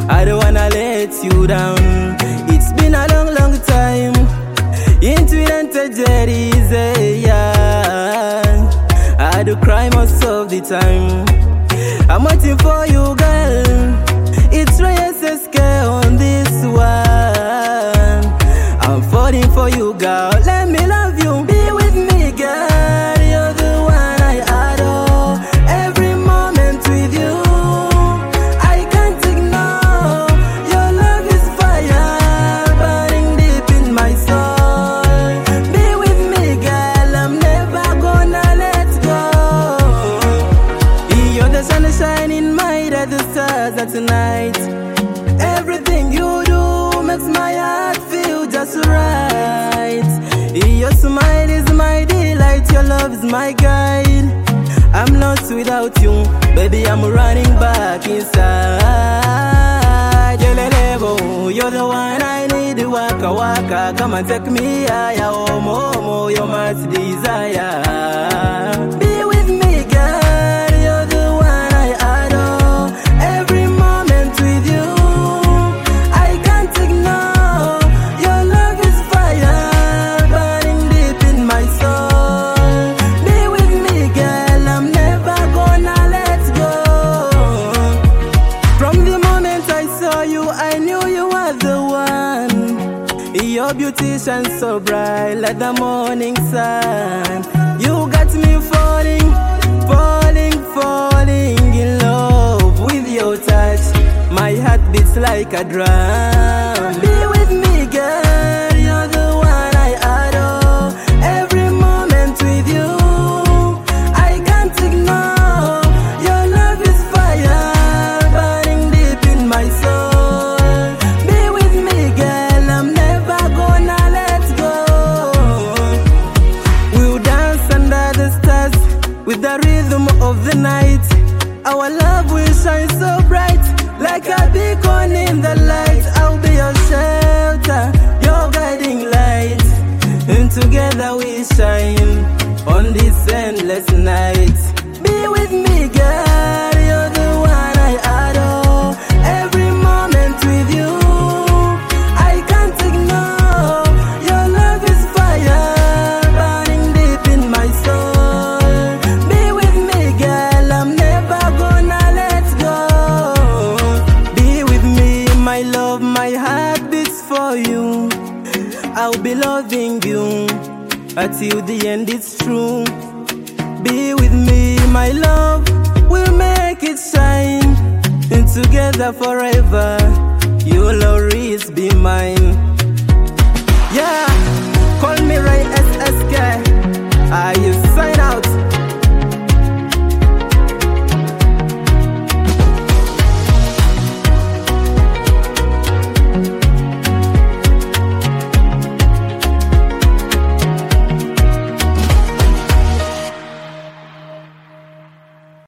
I don't wanna let you down. It's been a long, long time. Into it and yeah. I do cry most of the time. I'm waiting for you, girl. It's SSK on this one. I'm falling for you, girl. Let me love you. Be with me, girl. You're the one I adore. Every moment with you, I can't ignore. Your love is fire, burning deep in my soul. Be with me, girl. I'm never gonna let go. You're the sun shining bright as the stars at night. Everything you do makes my heart feel just right. Your smile is my delight, your love is my guide. I'm lost without you, baby, I'm running back inside. You're the one I need, waka waka. Come and take me higher, oh momo, you're my desire. Be with me, girl, you're the one I adore. Every moment with you, I can't ignore. Your love is fire, burning deep in my soul. Be with me, girl, I'm never gonna let go. From the moment I saw you, I knew you were the one. Your beauty shines so bright like the morning sun. You got me falling, falling, falling in love with your touch. My heart beats like a drum. Be with me, girl, you're the one I adore. Every moment with you, I can't ignore. Your love is fire, burning deep in my soul. Be with me, girl, I'm never gonna let go. We'll dance under the stars with the rhythm of the night. Our love will shine so bright, like a beacon in the light. I'll be your shelter, your guiding light. And together we shine on this endless night. Be with me, girl, you're the one I adore. Every moment with you, I can't ignore. Your love is fire, burning deep in my soul. Be with me, girl, I'm never gonna let go. Be with me, my love, my heart beats for you. I'll be loving you until the end, it's true. Be with me, my love, we'll make it shine. And together forever, you'll always be mine. Yeah.